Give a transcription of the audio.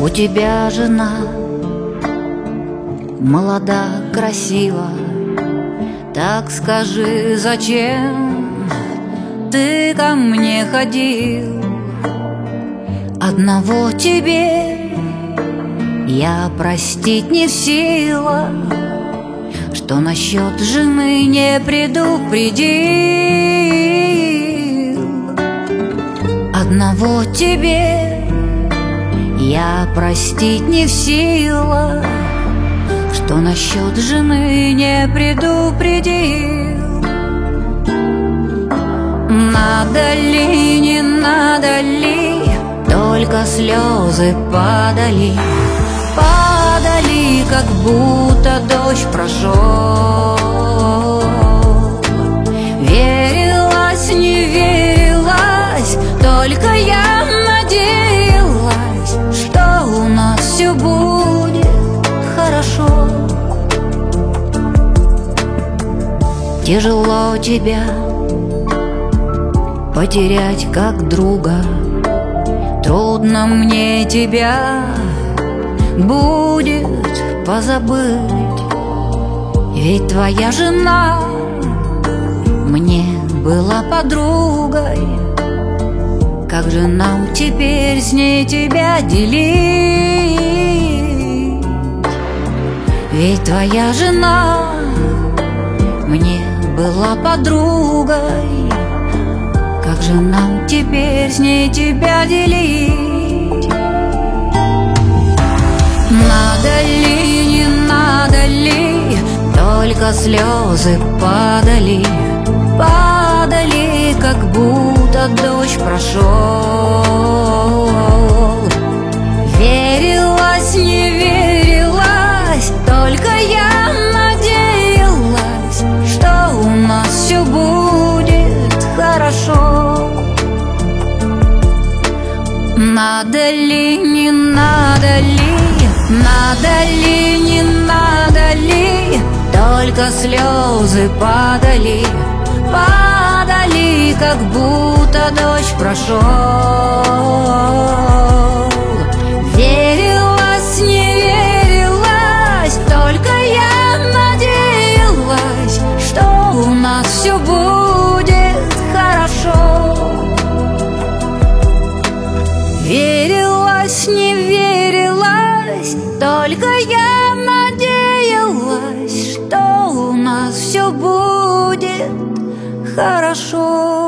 У тебя жена молода, красива. Так скажи, зачем ты ко мне ходил? Одного тебе я простить не в силах, что насчет жены не предупредил. Одного тебе я простить не в силах, что насчет жены не предупредил. Надо ли, не надо ли, только слезы падали, падали, как будто дождь прошел. Верилась, не верилась, только я надеялась, что у нас все будет хорошо. Тяжело тебя потерять как друга, трудно мне тебя будет позабыть. Ведь твоя жена мне была подругой. Как же нам теперь с ней тебя делить? Ведь твоя жена мне была подругой. Как же нам теперь с ней тебя делить? Надо ли, не надо ли, только слезы падали, падали, как будто дождь прошел. Верилась, не верилась, только я надеялась, что у нас все будет хорошо. Надо ли, не надо ли, надо ли, не надо ли, только слезы падали, падали, как будто дождь прошел. Верилась, не верилась, только я надеялась, что у нас все будет хорошо. Верилась, не верилась, только я надеялась, что у нас все будет хорошо.